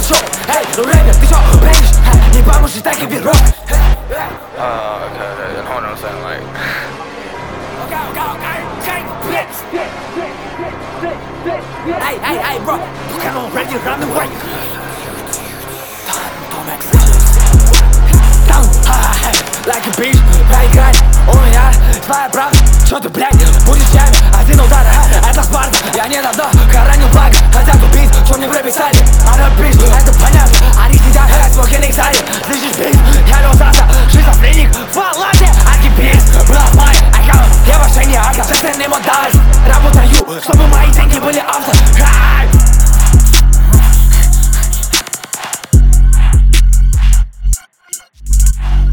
шоу. Эй, ну рэпер, ты чё, бредишь? Не поможет так и бирок. Okay, hold on a second, like. Hey, bro, look at all ready, run away. Like a bitch, проиграй. У меня своя правда. Чё ты, блядь, будешь чами? Один удар, это Спарта. Я недавно хоронил флаг. Хотят убить, что мне в рэпе писали. Она бич, это понятно. Они сидят, смоки на их саде. Слышишь, бич, я лёг заса. Шизофреник, фалак.